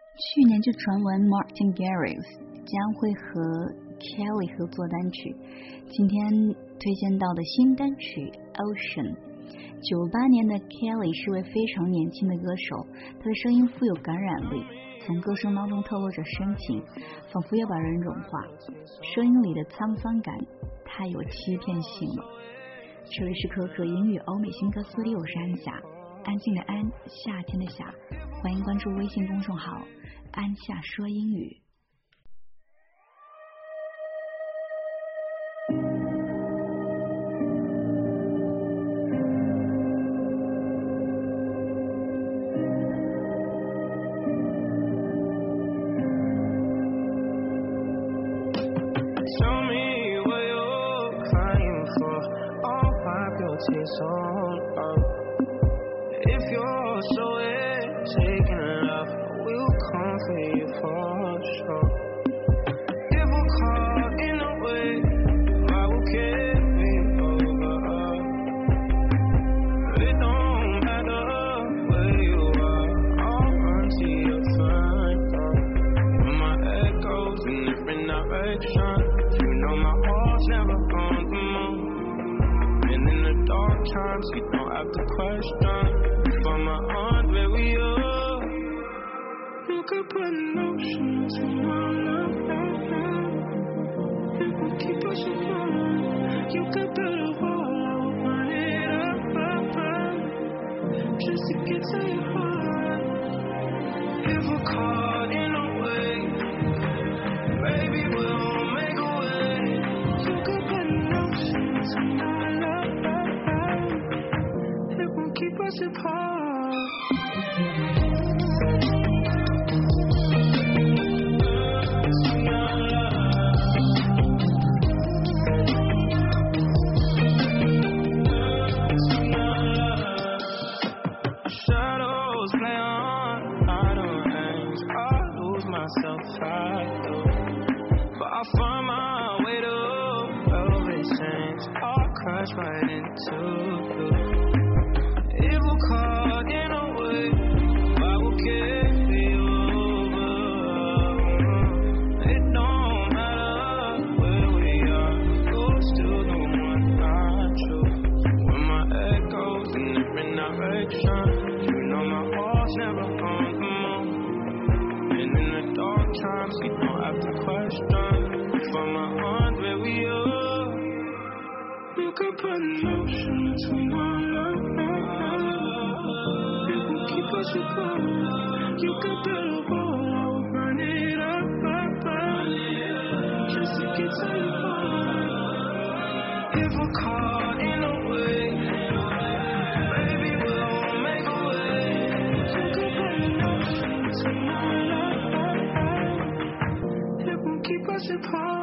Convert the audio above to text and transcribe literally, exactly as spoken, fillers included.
去年就传闻 Martin Garrix 将会和 Kelly 合作单曲，今天推荐到的新单曲 Ocean。九八年的 Kelly 是位非常年轻的歌手，她的声音富有感染力，从歌声当中透露着深情，仿佛要把人融化，声音里的沧桑感太有欺骗性了。这里是可可英语欧美新歌四六，我是安夏，安静的安，夏天的夏，欢迎关注微信公众号安夏说英语。 Tears on up. If you're so taking love, we'll come for you for sure. If we're caught in a way, I will carry over. It don't matter where you are, I'll run to your front door. My head goes in different directions. You know my heart's never on the move. And in the dark times, you don't have to question. For my heart, where we are, you could put an ocean between our love. It will keep us apart. You could build a wall, I will run it up, just to get to your heart. If we're caught in a wave, baby, we'll make a way. You could put an ocean between our love. Keep us apart. Shadows play on idle hands. I lose myself, I do. But I find my way to velvet sands. I crash right into you. If we're caught in a way, I will carry you over. It don't matter where we are, you're still the one I choose. When my head goes in different directions, you know my heart's never on the move. And in the dark times, you don't have to question. For my heart, where we are, you could put an ocean between our love. Keep us apart. You could build a wall, I will run it up, up, up, just to get to your heart. If we're caught in a way, baby, we'll make a way. You could put an ocean between our love. It won't keep us apart.